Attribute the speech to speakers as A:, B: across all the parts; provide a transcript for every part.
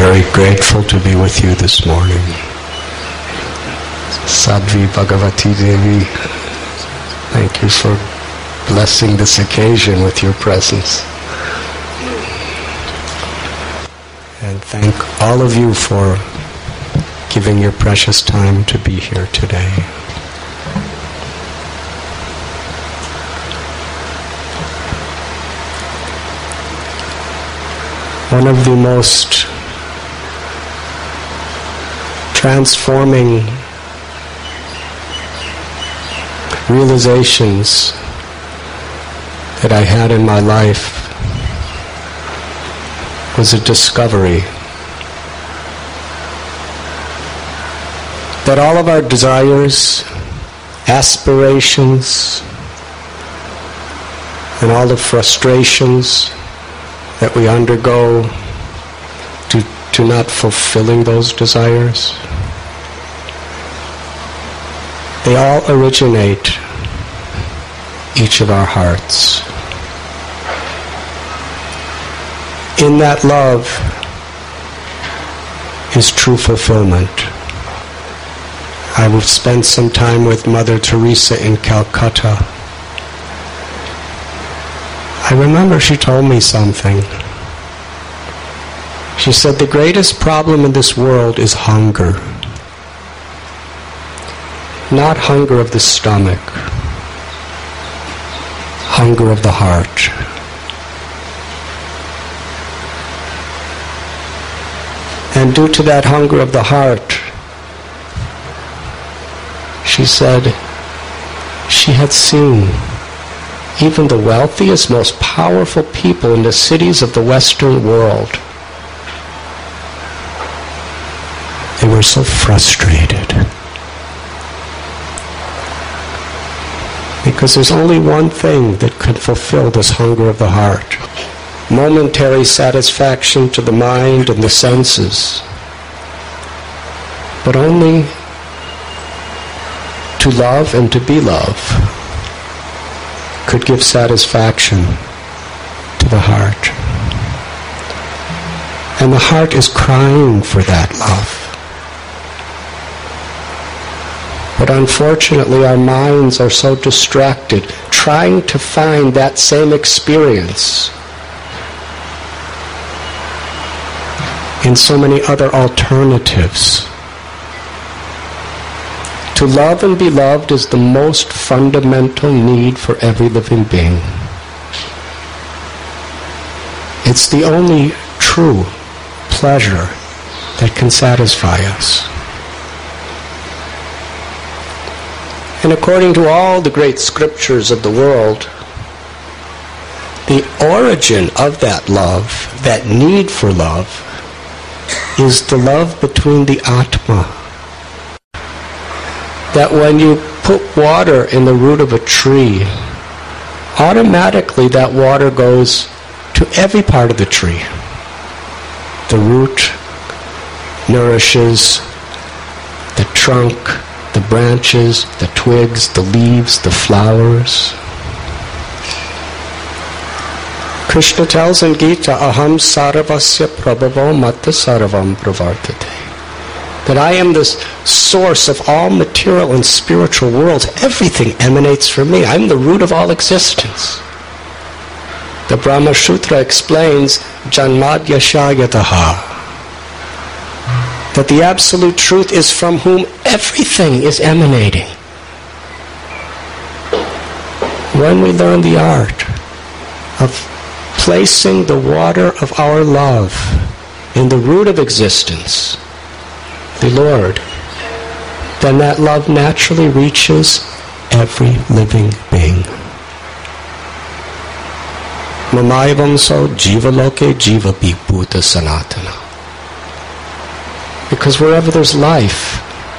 A: very grateful to be with you this morning. Sadhvi Bhagavati Devi, thank you for blessing this occasion with your presence. And thank all of you for giving your precious time to be here today. One of the most transforming realizations that I had in my life was a discovery that all of our desires, aspirations, and all the frustrations that we undergo to not fulfilling those desires, they all originate each of our hearts. In that love is true fulfillment. I would spend some time with Mother Teresa in Calcutta. I remember she told me something. She said, the greatest problem in this world is hunger. Not hunger of the stomach, hunger of the heart. And due to that hunger of the heart, she said, she had seen even the wealthiest, most powerful people in the cities of the Western world. They were so frustrated. Because there's only one thing that could fulfill this hunger of the heart. Momentary satisfaction to the mind and the senses. But only to love and to be loved could give satisfaction to the heart. And the heart is crying for that love. But unfortunately, our minds are so distracted, trying to find that same experience in so many other alternatives. To love and be loved is the most fundamental need for every living being. It's the only true pleasure that can satisfy us. And according to all the great scriptures of the world, the origin of that love, that need for love, is the love between the Atma. That when you put water in the root of a tree, automatically that water goes to every part of the tree. The root nourishes the trunk, the branches, the twigs, the leaves, the flowers. Krishna tells in Gita, Aham sarvasya prabhavo matta sarvam pravartate. That I am the source of all material and spiritual worlds. Everything emanates from me. I'm the root of all existence. The Brahma Sutra explains, Janmadya Shayataha, that the absolute truth is from whom everything is emanating. When we learn the art of placing the water of our love in the root of existence, the Lord, then that love naturally reaches every living being. Mamayvam so jiva loke jiva bhuta sanatana. Because wherever there's life,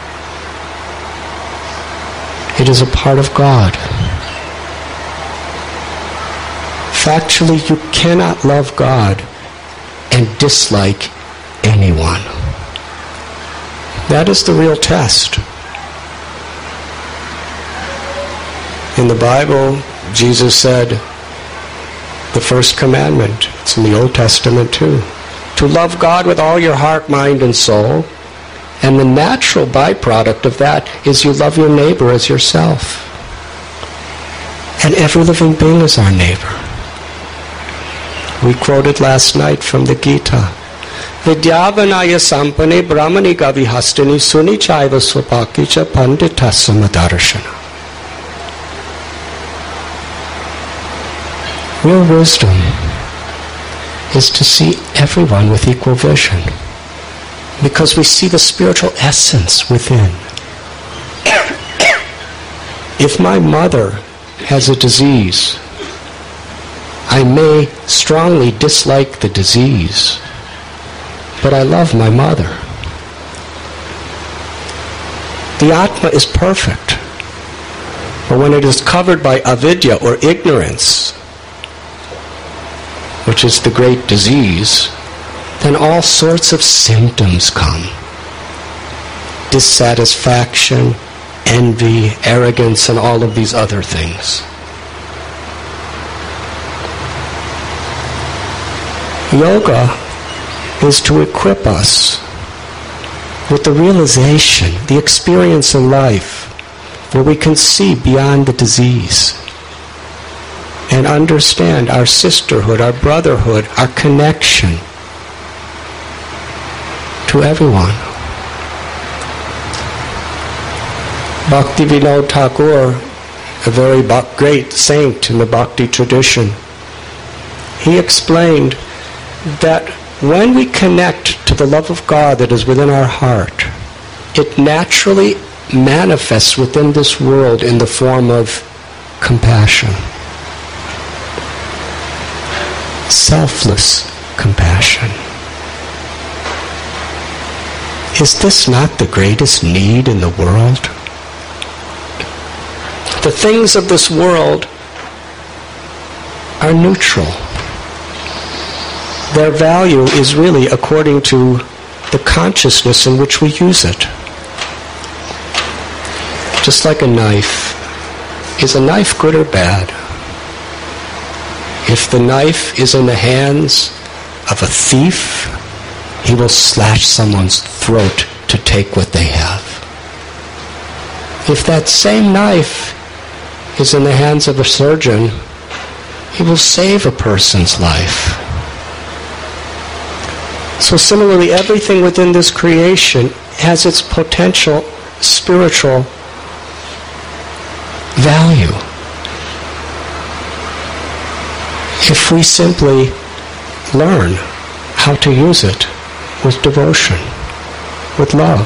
A: it is a part of God. Factually, you cannot love God and dislike anyone. That is the real test. In the Bible, Jesus said, the first commandment, it's in the Old Testament too, to love God with all your heart, mind, and soul. And the natural byproduct of that is you love your neighbor as yourself. And every living being is our neighbor. We quoted last night from the Gita. Vidyavanaya sampane brahmani gavihastini suni chaiva swapaki cha pandita samadarshana. Real wisdom is to see everyone with equal vision, because we see the spiritual essence within. If my mother has a disease, I may strongly dislike the disease, but I love my mother. The Atma is perfect, but when it is covered by avidya or ignorance, which is the great disease, then all sorts of symptoms come. Dissatisfaction, envy, arrogance, and all of these other things. Yoga is to equip us with the realization, the experience in life, where we can see beyond the disease and understand our sisterhood, our brotherhood, our connection to everyone. Bhaktivinoda Thakur, a very great saint in the Bhakti tradition, he explained that when we connect to the love of God that is within our heart, it naturally manifests within this world in the form of compassion. Selfless compassion. Is this not the greatest need in the world? The things of this world are neutral. Their value is really according to the consciousness in which we use it. Just like a knife. Is a knife good or bad? If the knife is in the hands of a thief, he will slash someone's throat to take what they have. If that same knife is in the hands of a surgeon, he will save a person's life. So similarly, everything within this creation has its potential spiritual value. If we simply learn how to use it with devotion, with love.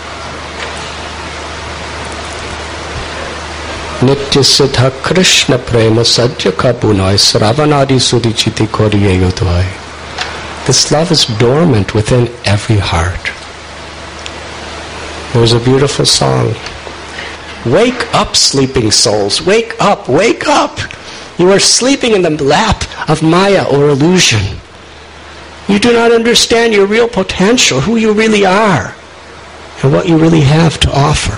A: Nitya Siddha Krishna Prema Sadhya Kabunai Sravanadi Sudichiti Koriye Yudvai. This love is dormant within every heart. There's a beautiful song. Wake up, sleeping souls. Wake up, wake up. You are sleeping in the lap of Maya or illusion. You do not understand your real potential, who you really are, and what you really have to offer.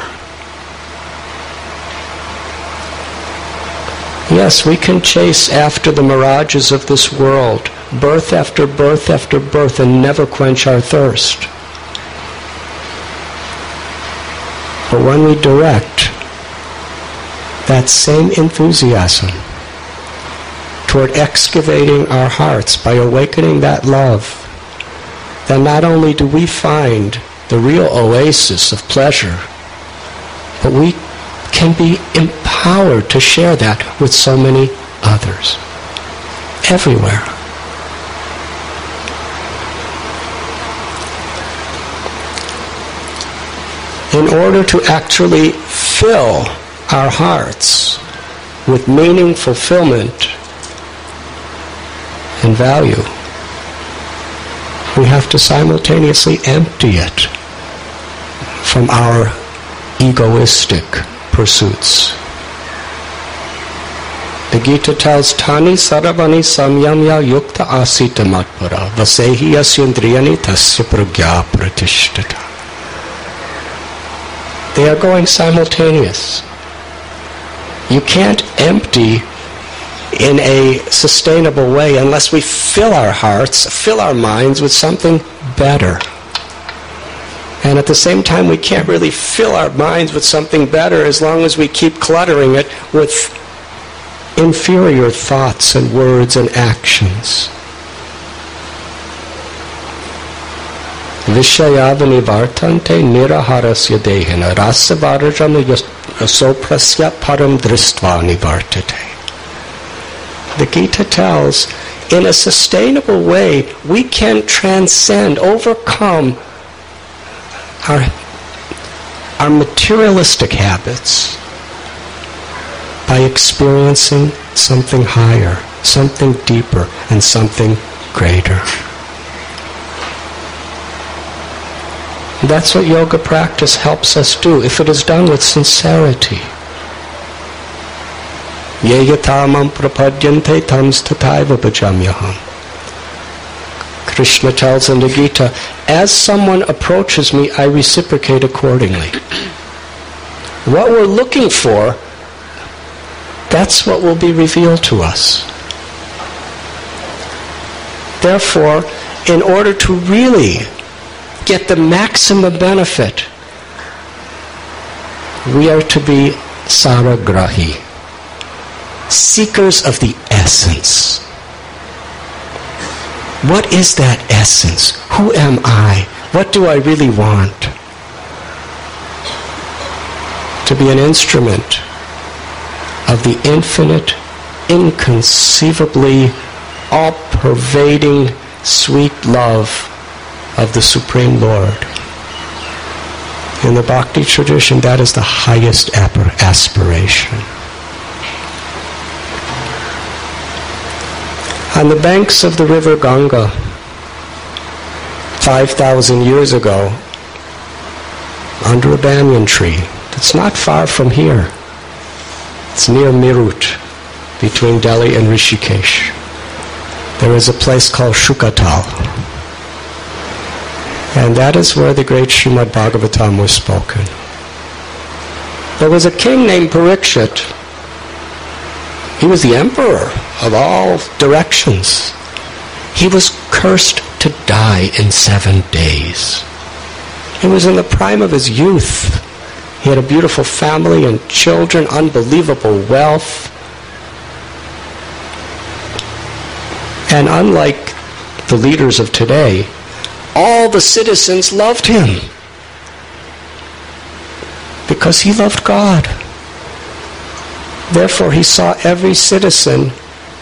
A: Yes, we can chase after the mirages of this world, birth after birth after birth, and never quench our thirst. But when we direct that same enthusiasm toward excavating our hearts by awakening that love, then not only do we find the real oasis of pleasure, but we can be empowered to share that with so many others, everywhere. In order to actually fill our hearts with meaning, fulfillment, and value, we have to simultaneously empty it from our egoistic pursuits. The Gita tells, Tani saravani samyamya yukta asita matpara vasehi yasyendriyani tasya pragya pratishtata. They are going simultaneous. You can't empty in a sustainable way unless we fill our hearts, fill our minds with something better. And at the same time, we can't really fill our minds with something better as long as we keep cluttering it with inferior thoughts and words and actions. Vishayavani vartante niraharasya dehena rasavarajam yasoprasya param dristva nivartate. The Gita tells, in a sustainable way, we can transcend, overcome our materialistic habits by experiencing something higher, something deeper, and something greater. That's what yoga practice helps us do, if it is done with sincerity. Ye yatamam prapadyante tam stataiva bhajamyaham. Krishna tells in the Gita, as someone approaches me, I reciprocate accordingly. What we're looking for, that's what will be revealed to us. Therefore, in order to really get the maximum benefit, we are to be saragrahi, seekers of the essence. What is that essence? Who am I? What do I really want? To be an instrument of the infinite, inconceivably all-pervading, sweet love of the Supreme Lord. In the Bhakti tradition, that is the highest aspiration. On the banks of the river Ganga, 5,000 years ago, under a banyan tree, it's not far from here. It's near Meerut, between Delhi and Rishikesh. There is a place called Shukatal. And that is where the great Srimad Bhagavatam was spoken. There was a king named Parikshit. He was the emperor of all directions. He was cursed to die in 7 days. He was in the prime of his youth. He had a beautiful family and children, unbelievable wealth. And unlike the leaders of today, all the citizens loved him because he loved God. Therefore, he saw every citizen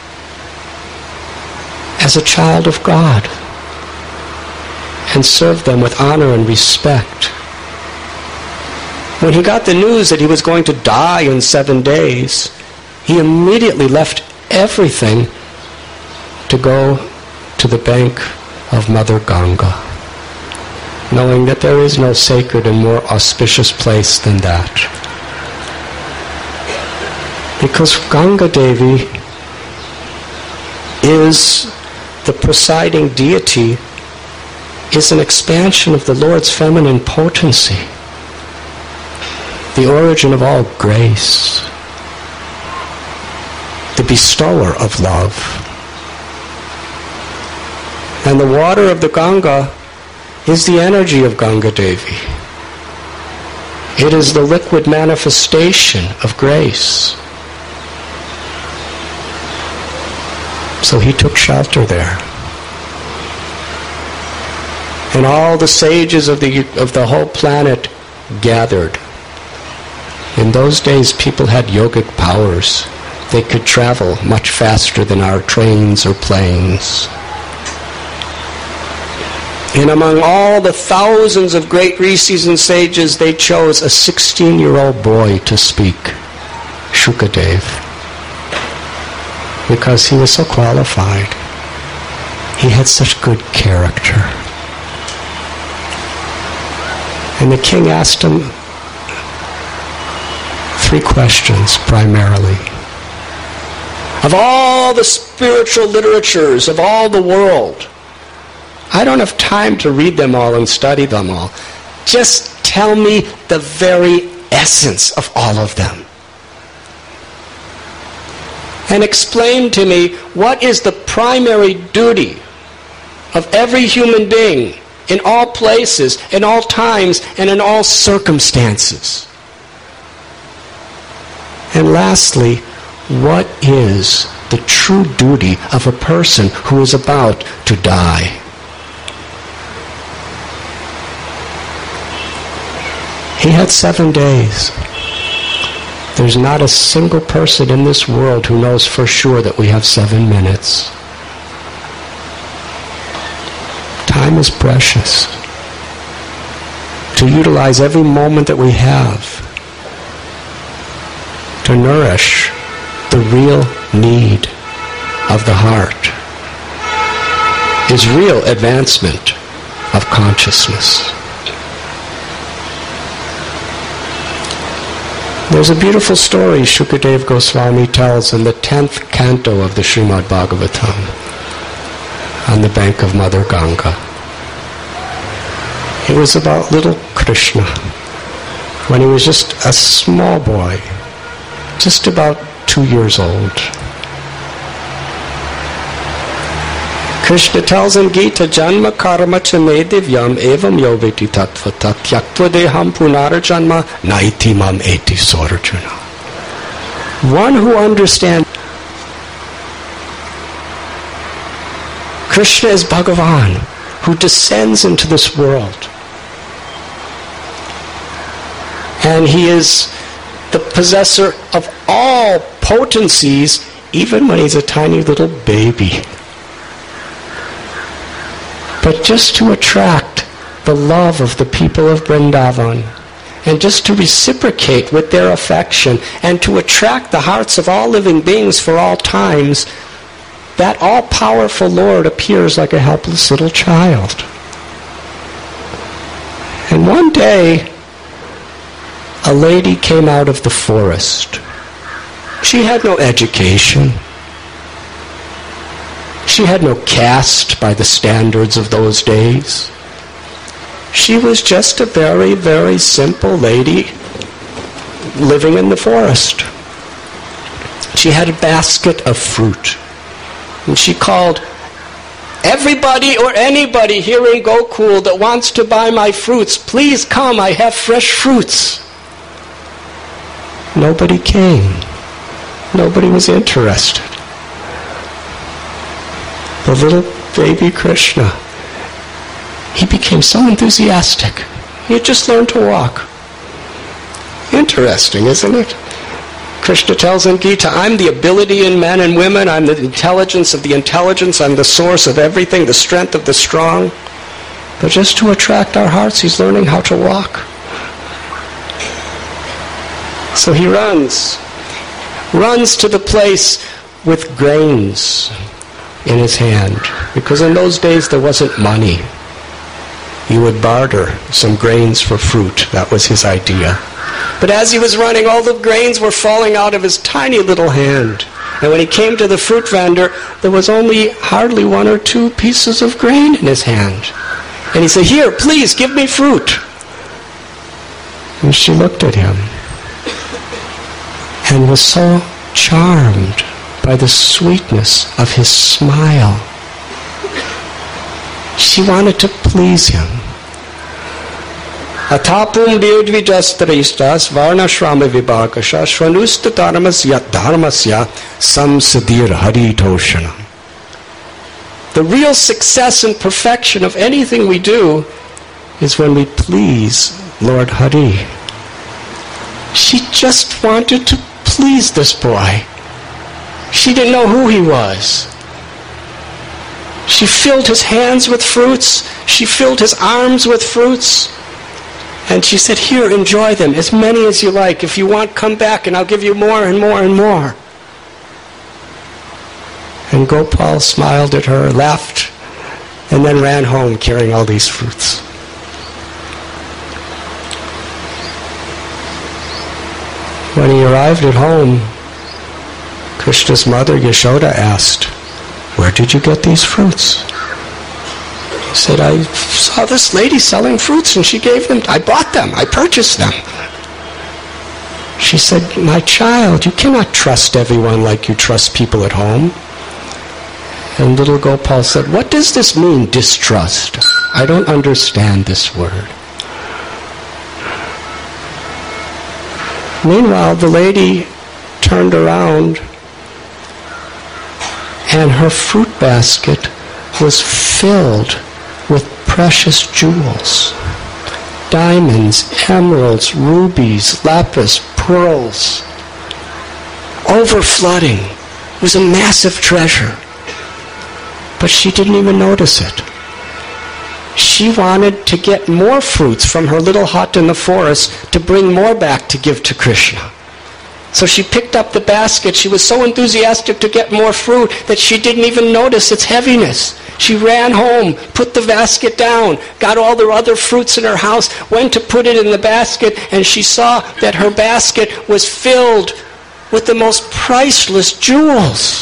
A: as a child of God and served them with honor and respect. When he got the news that he was going to die in 7 days, he immediately left everything to go to the bank of Mother Ganga, knowing that there is no sacred and more auspicious place than that. Because Ganga Devi is the presiding deity, is an expansion of the Lord's feminine potency, the origin of all grace, the bestower of love. And the water of the Ganga is the energy of Ganga Devi. It is the liquid manifestation of grace. So he took shelter there. And all the sages of the whole planet gathered. In those days, people had yogic powers. They could travel much faster than our trains or planes. And among all the thousands of great rishis and sages, they chose a 16-year-old boy to speak, Shukadev, because he was so qualified. He had such good character. And the king asked him 3 questions primarily. Of all the spiritual literatures of all the world, I don't have time to read them all and study them all. Just tell me the very essence of all of them. and explained to me what is the primary duty of every human being in all places, in all times, and in all circumstances. And lastly, what is the true duty of a person who is about to die? He had 7 days. There's not a single person in this world who knows for sure that we have 7 minutes. Time is precious. To utilize every moment that we have to nourish the real need of the heart is real advancement of consciousness. There's a beautiful story Shukadev Goswami tells in the 10th canto of the Srimad Bhagavatam on the bank of Mother Ganga. It was about little Krishna when he was just a small boy, just about 2 years old. Krishna tells in Gita, Janma karma cha me divyam evam yoveti tattvata tyaktva deham punara janma naiti mam eti sorajuna. One who understands Krishna is Bhagavan, who descends into this world. And he is the possessor of all potencies, even when he's a tiny little baby. But just to attract the love of the people of Vrindavan, and just to reciprocate with their affection, and to attract the hearts of all living beings for all times, that all-powerful Lord appears like a helpless little child. And one day, a lady came out of the forest. She had no education. She had no caste by the standards of those days. She was just a very, very simple lady living in the forest. She had a basket of fruit. And she called, everybody or anybody here in Gokul that wants to buy my fruits, please come, I have fresh fruits. Nobody came. Nobody was interested. The little baby Krishna, he became so enthusiastic. He had just learned to walk. Interesting, isn't it? Krishna tells in Gita, I'm the ability in men and women, I'm the intelligence of the intelligence, I'm the source of everything, the strength of the strong. But just to attract our hearts, he's learning how to walk. So he runs to the place with grains in his hand, because in those days there wasn't money. You would barter some grains for fruit. That was his idea. But as he was running, all the grains were falling out of his tiny little hand. And when he came to the fruit vendor, there was only hardly 1 or 2 pieces of grain in his hand. And he said, here, please, give me fruit. And she looked at him and was so charmed by the sweetness of his smile. She wanted to please him. Atapum devdvijastraistas varnashrama vibhakasha shvanusta dharmasya dharmasya samsadir haritoshanam. The real success and perfection of anything we do is when we please Lord Hari. She just wanted to please this boy. She didn't know who he was. She filled his hands with fruits. She filled his arms with fruits. And she said, here, enjoy them, as many as you like. If you want, come back and I'll give you more and more and more. And Gopal smiled at her, laughed, and then ran home carrying all these fruits. When he arrived at home, Krishna's mother, Yashoda, asked, where did you get these fruits? He said, I saw this lady selling fruits and she gave them, I bought them, I purchased them. She said, "My child, you cannot trust everyone like you trust people at home." And little Gopal said, "What does this mean, distrust? I don't understand this word." Meanwhile, the lady turned around and her fruit basket was filled with precious jewels. Diamonds, emeralds, rubies, lapis, pearls. Overflooding. It was a massive treasure. But she didn't even notice it. She wanted to get more fruits from her little hut in the forest to bring more back to give to Krishna. So she picked up the basket. She was so enthusiastic to get more fruit that she didn't even notice its heaviness. She ran home, put the basket down, got all the other fruits in her house, went to put it in the basket, and she saw that her basket was filled with the most priceless jewels.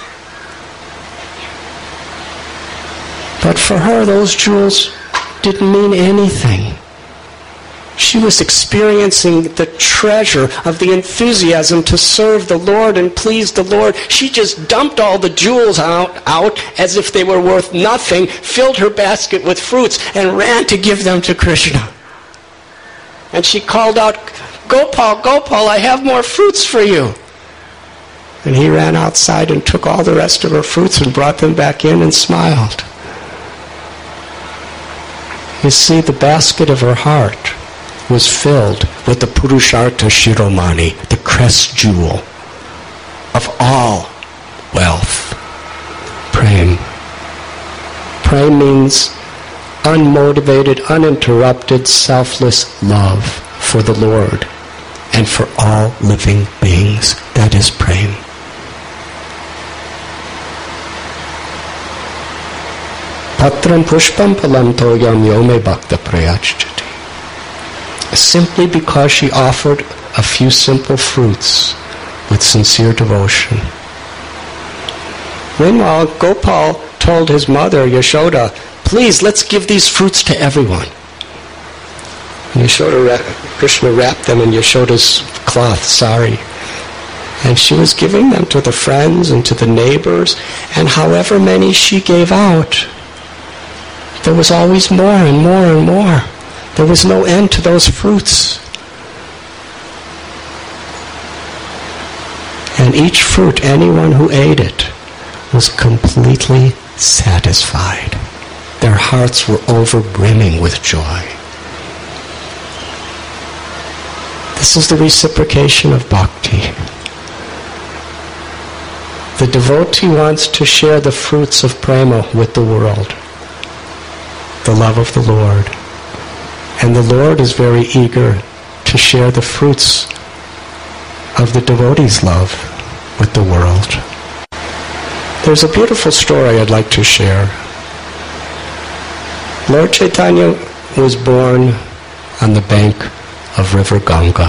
A: But for her, those jewels didn't mean anything. She was experiencing the treasure of the enthusiasm to serve the Lord and please the Lord. She just dumped all the jewels out as if they were worth nothing, filled her basket with fruits, and ran to give them to Krishna. And she called out, "Gopal, Gopal, I have more fruits for you." And he ran outside and took all the rest of her fruits and brought them back in and smiled. You see, the basket of her heart was filled with the Purushartha Shiromani, the crest jewel of all wealth. Prem. Prem means unmotivated, uninterrupted, selfless love for the Lord and for all living beings. That is Prem. Patram pushpam palam toyam yome bhakta prayachati. Simply because she offered a few simple fruits with sincere devotion. Meanwhile, Gopal told his mother, Yashoda, "Please, let's give these fruits to everyone." And Krishna wrapped them in Yashoda's cloth, sari. And she was giving them to the friends and to the neighbors, and however many she gave out, there was always more and more and more. There was no end to those fruits. And each fruit, anyone who ate it, was completely satisfied. Their hearts were overbrimming with joy. This is the reciprocation of bhakti. The devotee wants to share the fruits of prema with the world, the love of the Lord. And the Lord is very eager to share the fruits of the devotee's love with the world. There's a beautiful story I'd like to share. Lord Chaitanya was born on the bank of River Ganga.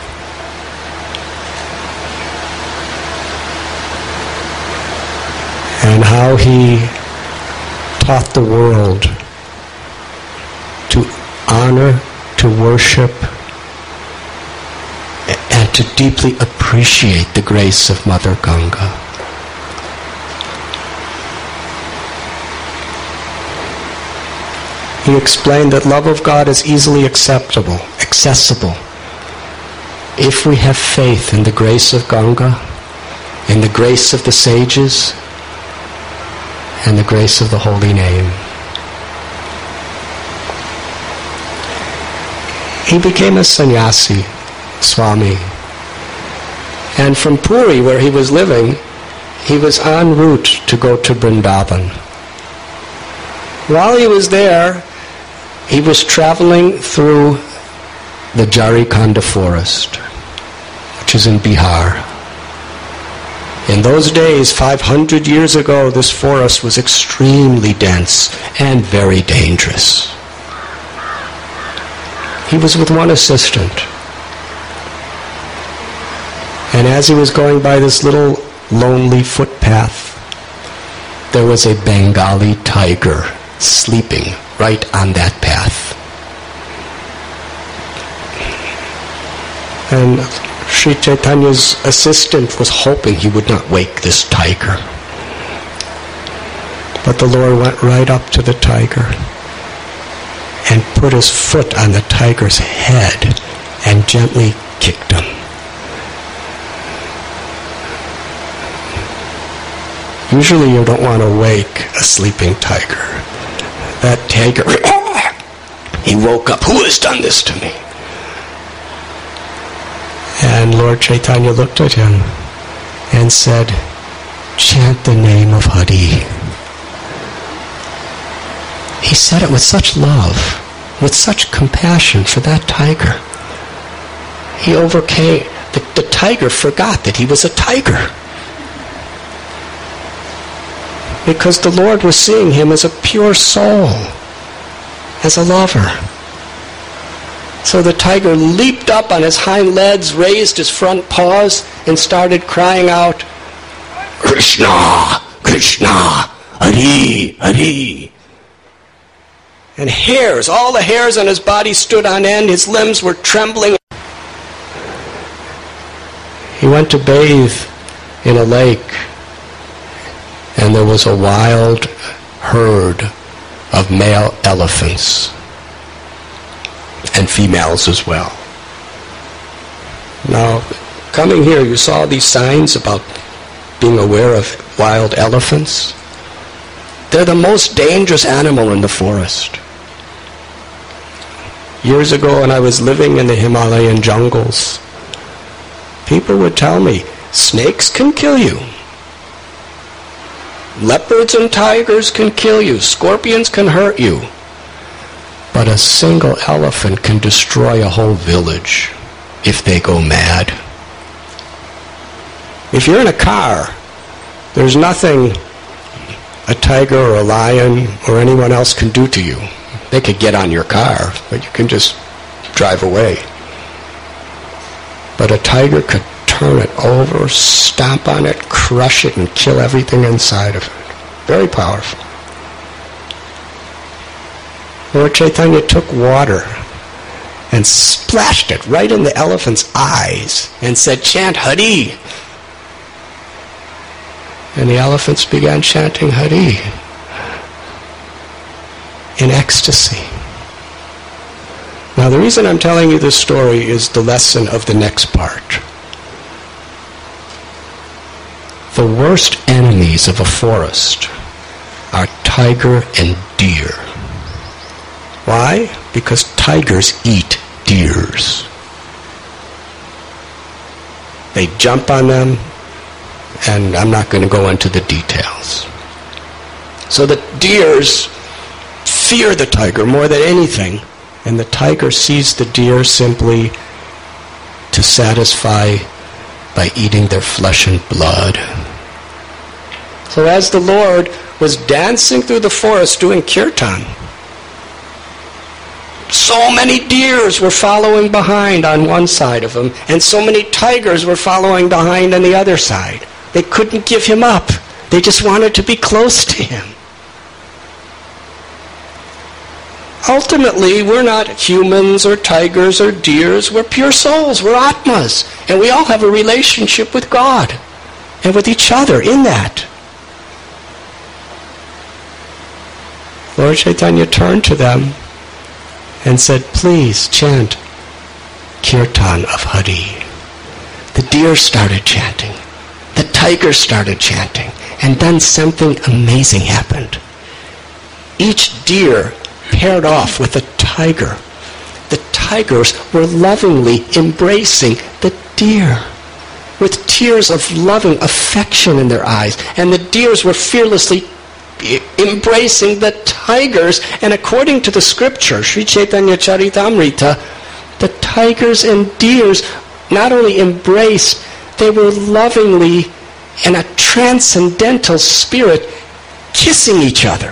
A: And how he taught the world to honor, to worship, and to deeply appreciate the grace of Mother Ganga. He explained that love of God is easily accessible, if we have faith in the grace of Ganga, in the grace of the sages, and the grace of the holy name. He became a sannyasi, Swami. And from Puri, where he was living, he was en route to go to Vrindavan. While he was there, he was traveling through the Jharikanda forest, which is in Bihar. In those days, 500 years ago, this forest was extremely dense and very dangerous. He was with one assistant. And as he was going by this little lonely footpath, there was a Bengali tiger sleeping right on that path. And Sri Chaitanya's assistant was hoping he would not wake this tiger. But the Lord went right up to the tiger and put his foot on the tiger's head and gently kicked him. Usually you don't want to wake a sleeping tiger. That tiger, he woke up. Who has done this to me? And Lord Chaitanya looked at him and said, chant the name of Hari. He said it with such love, with such compassion for that tiger. He overcame, the tiger forgot that he was a tiger. Because the Lord was seeing him as a pure soul, as a lover. So the tiger leaped up on his hind legs, raised his front paws, and started crying out, Krishna, Krishna, Hari, Hari. And hairs, all the hairs on his body stood on end, his limbs were trembling. He went to bathe in a lake, and there was a wild herd of male elephants, and females as well. Now, coming here, you saw these signs about being aware of wild elephants. They're the most dangerous animal in the forest. Years ago, when I was living in the Himalayan jungles, people would tell me, snakes can kill you. Leopards and tigers can kill you. Scorpions can hurt you. But a single elephant can destroy a whole village if they go mad. If you're in a car, there's nothing a tiger or a lion or anyone else can do to you. They could get on your car, but you can just drive away. But a tiger could turn it over, stomp on it, crush it, and kill everything inside of it. Very powerful. Lord Chaitanya took water and splashed it right in the elephant's eyes and said, chant Hari. And the elephants began chanting Hari in ecstasy. Now the reason I'm telling you this story is the lesson of the next part. The worst enemies of a forest are tiger and deer. Why? Because tigers eat deers. They jump on them, and I'm not going to go into the details. So the deers fear the tiger more than anything, and the tiger sees the deer simply to satisfy by eating their flesh and blood. So as the Lord was dancing through the forest doing kirtan, so many deers were following behind on one side of him, and so many tigers were following behind on the other side. They couldn't give him up. They just wanted to be close to him. Ultimately, we're not humans or tigers or deers. We're pure souls. We're Atmas. And we all have a relationship with God and with each other in that. Lord Chaitanya turned to them and said, please chant Kirtan of Hari. The deer started chanting. The tigers started chanting. And then something amazing happened. Each deer paired off with a tiger. The tigers were lovingly embracing the deer with tears of loving affection in their eyes. And the deers were fearlessly embracing the tigers. And according to the scripture, Sri Chaitanya Charitamrita, the tigers and deers not only embraced, they were lovingly, in a transcendental spirit, kissing each other.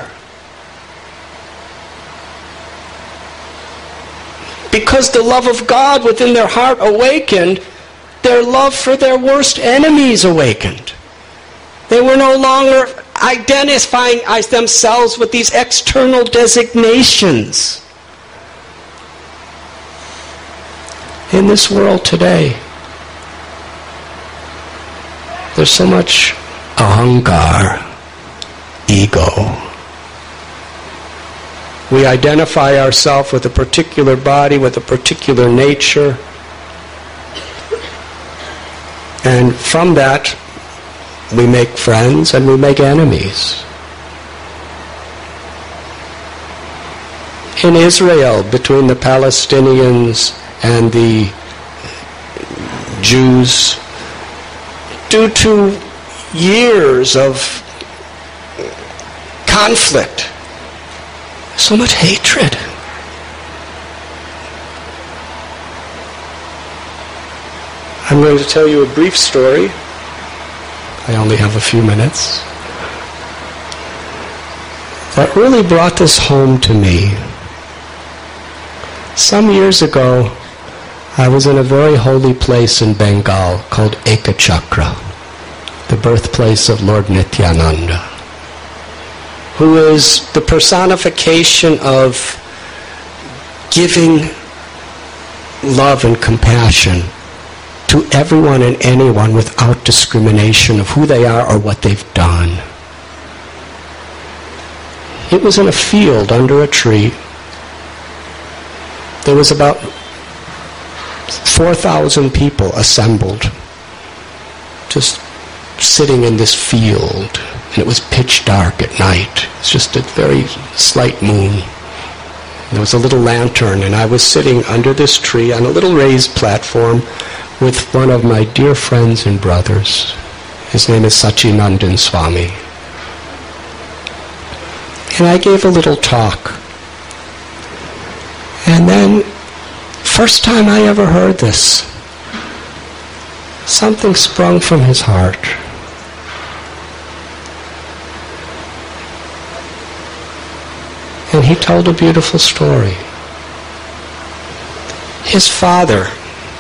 A: Because the love of God within their heart awakened, their love for their worst enemies awakened. They were no longer identifying themselves with these external designations. In this world today, There's so much ahankar, ego. We identify ourselves with a particular body, with a particular nature. And from that, we make friends and we make enemies. In Israel, between the Palestinians and the Jews, due to years of conflict, so much hatred. I'm going to tell you a brief story. I only have a few minutes. That really brought this home to me. Some years ago, I was in a very holy place in Bengal called Ekachakra, the birthplace of Lord Nityananda, who is the personification of giving love and compassion to everyone and anyone without discrimination of who they are or what they've done. It was in a field under a tree. There was about 4,000 people assembled, just sitting in this field. And it was pitch dark at night. It's just a very slight moon. There was a little lantern, and I was sitting under this tree on a little raised platform with one of my dear friends and brothers. His name is Sachinandan Swami. And I gave a little talk. And then, first time I ever heard this, something sprung from his heart. And he told a beautiful story. His father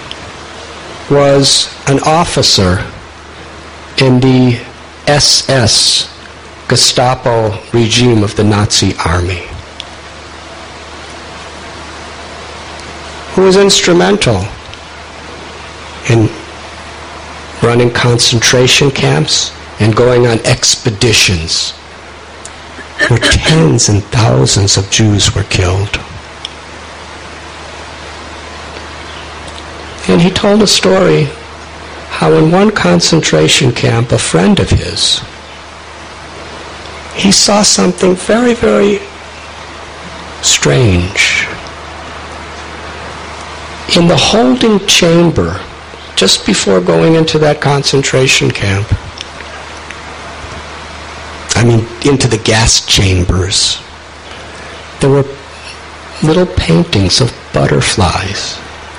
A: was an officer in the SS Gestapo regime of the Nazi army, who was instrumental in running concentration camps and going on expeditions where tens and thousands of Jews were killed. And he told a story how in one concentration camp, a friend of his, he saw something very, very strange. In the holding chamber, just before going into that concentration camp, into the gas chambers, there were little paintings of butterflies.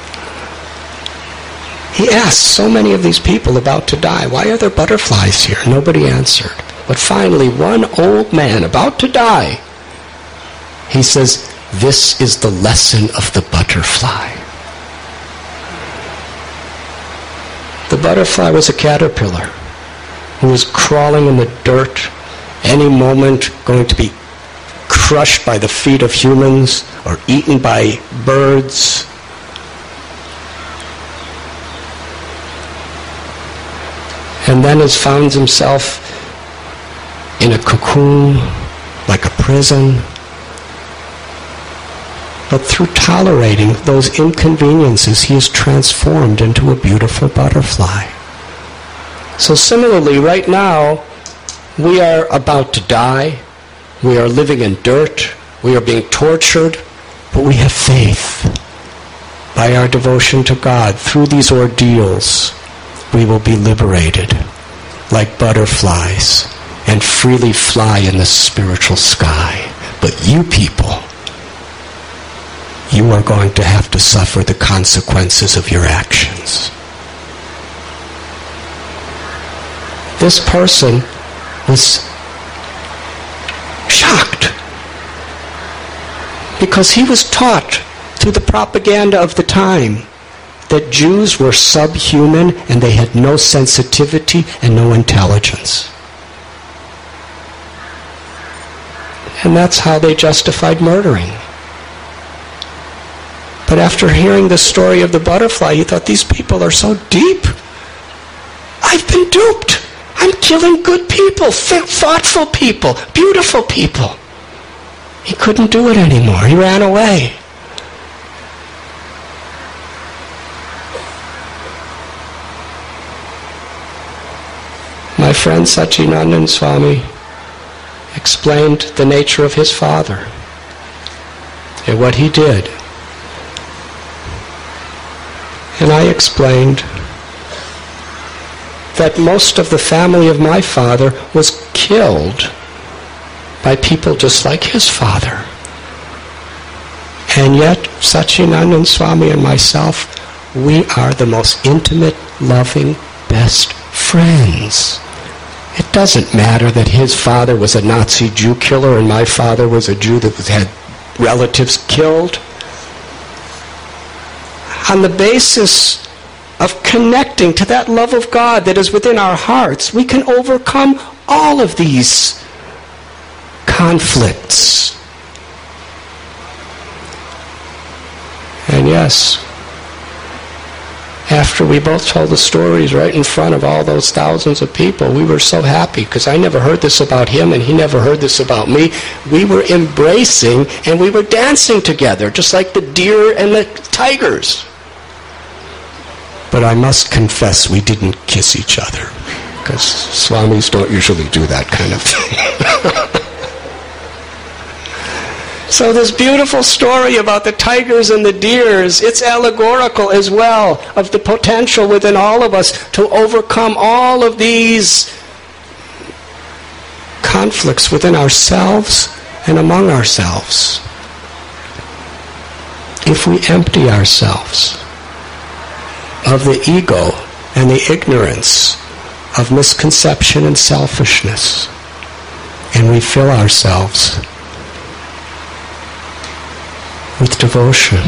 A: He asked so many of these people about to die, why are there butterflies here? Nobody answered. But finally, one old man about to die, he says, this is the lesson of the butterfly. The butterfly was a caterpillar who was crawling in the dirt, any moment going to be crushed by the feet of humans or eaten by birds. And then he finds himself in a cocoon, like a prison. But through tolerating those inconveniences, he is transformed into a beautiful butterfly. So similarly, right now, we are about to die. We are living in dirt. We are being tortured. But we have faith. By our devotion to God, through these ordeals, we will be liberated like butterflies and freely fly in the spiritual sky. But you people, you are going to have to suffer the consequences of your actions. This person was shocked because he was taught through the propaganda of the time that Jews were subhuman and they had no sensitivity and no intelligence. And that's how they justified murdering. But after hearing the story of the butterfly, he thought, these people are so deep. I've been duped. I'm killing good people, thoughtful people, beautiful people. He couldn't do it anymore. He ran away. My friend Satchidananda Swami explained the nature of his father and what he did. And I explained that most of the family of my father was killed by people just like his father. And yet, Satchidananda Swami and myself, we are the most intimate, loving, best friends. It doesn't matter that his father was a Nazi Jew killer and my father was a Jew that had relatives killed. On the basis of connecting to that love of God that is within our hearts, we can overcome all of these conflicts. And yes, after we both told the stories right in front of all those thousands of people, we were so happy because I never heard this about him and he never heard this about me. We were embracing and we were dancing together just like the deer and the tigers. But I must confess we didn't kiss each other because Swamis don't usually do that kind of thing. So this beautiful story about the tigers and the deers, it's allegorical as well of the potential within all of us to overcome all of these conflicts within ourselves and among ourselves. If we empty ourselves of the ego and the ignorance of misconception and selfishness, and we fill ourselves with devotion.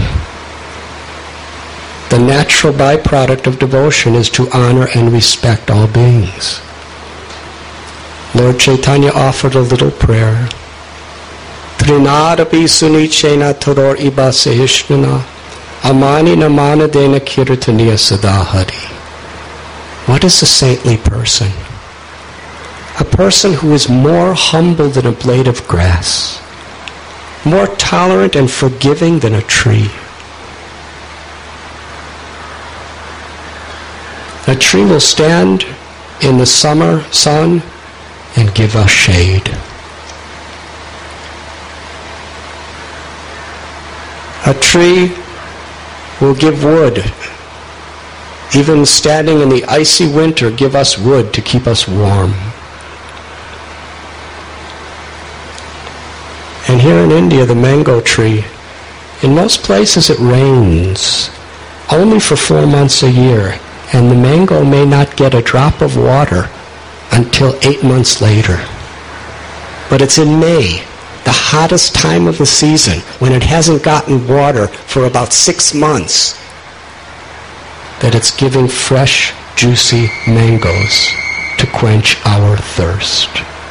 A: The natural byproduct of devotion is to honor and respect all beings. Lord Chaitanya offered a little prayer. Trinadapi sunichena toror iba sahishnana amani namana dena kirtaniya sadahari. What is a saintly person? A person who is more humble than a blade of grass, more tolerant and forgiving than a tree. A tree will stand in the summer sun and give us shade. A tree will give wood. Even standing in the icy winter, give us wood to keep us warm. And here in India, the mango tree, in most places it rains only for 4 months a year, and the mango may not get a drop of water until 8 months later. But it's in May, the hottest time of the season, when it hasn't gotten water for about 6 months, that it's giving fresh, juicy mangoes to quench our thirst.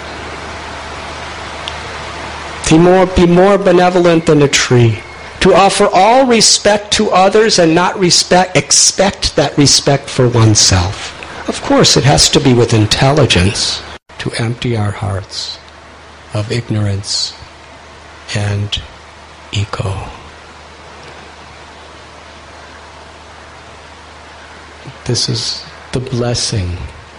A: Be more benevolent than a tree. To offer all respect to others and not expect that respect for oneself. Of course, it has to be with intelligence to empty our hearts of ignorance and ego. This is the blessing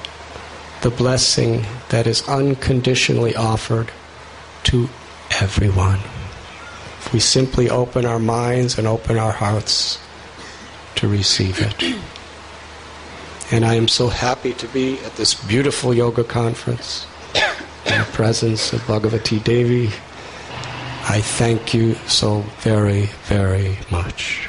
A: that is unconditionally offered to everyone. If we simply open our minds and open our hearts to receive it. And I am so happy to be at this beautiful yoga conference in the presence of Bhagavati Devi. I thank you so very, very much.